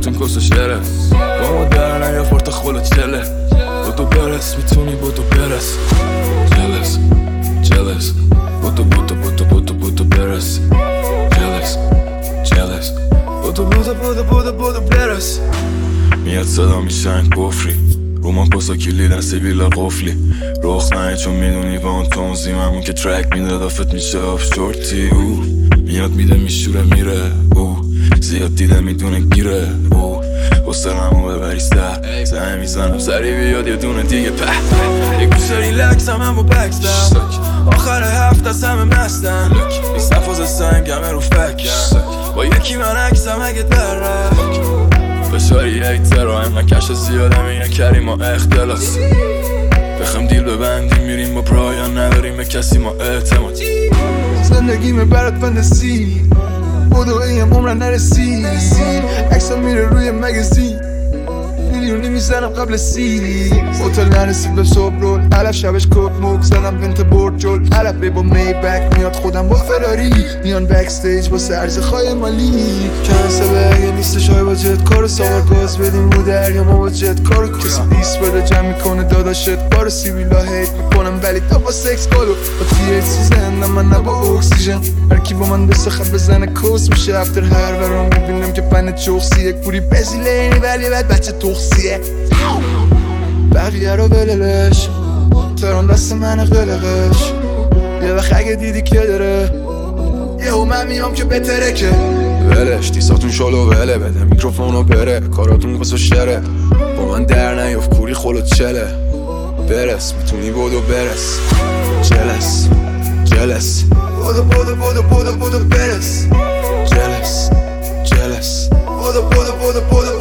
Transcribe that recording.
خودتون کس شره با ما در نیا فورت خلو چله بودو برس میتونی بودو برس jealous jealous بودو برس jealous بودو برس میاد صدا میشن کفری رومان کسا کلیدن سیبیلا قفلی رخ نهی چون میدونی با اون تونزیم همون که ترک میده دافت میشه آف شورتی او میاد میده میشوره میره او زیاد دیده میدونه گیره او حسنمو ببری سر زنه میزنم سری بیاد یه دونه دیگه په یه گوشه ریلکس هم با بکستم آخر هفت از همه مستم این صفاز سنگمه رو فکم با یکی من عکسم اگه در رفت فشاری هیتر و همه کش زیاده میگن کریم و اختلاس بخم دیل ببندیم میریم با پرایان نداریم به کسی ما اعتماد زندگیمه برات فندسی بودو ایم عمرن نرسی اکسا میره روی مگزین میلیونی میزنم قبل سی اوتل نرسید به صبح رول علف شبش کپ موک زدم بنت برد جل علف با می بک میاد خودم با فراری میان بک استیج با سرز خواهی مالی کنسه اگه نیستش های با جت کارو ساور گاز بدیم رو دریا ما با جت کارو کسی دیست بده جمع میکنه داداشت بارو سیویلا هیت میکنم ولی تا با سکس کالو با تی ایچ سی زندم من نه با اکسیژن هرکی با من دست خب بزنه کوس میشه افتر هر برام میبینم که پنه چوخسی یک پوری بزیلینی ولی بعد بچه توخسیه بقیه رو بللش تران دست من قلقش یه وقت اگه دیدی که داره یه من میام که بهتره که ولش دیساتون شلو وله بده میکروفونو بره کاراتون بسو شره با من در نیاف کوری خلو چله برس میتونی بودو برس جلس جلس بودو برس جلس جلس بودو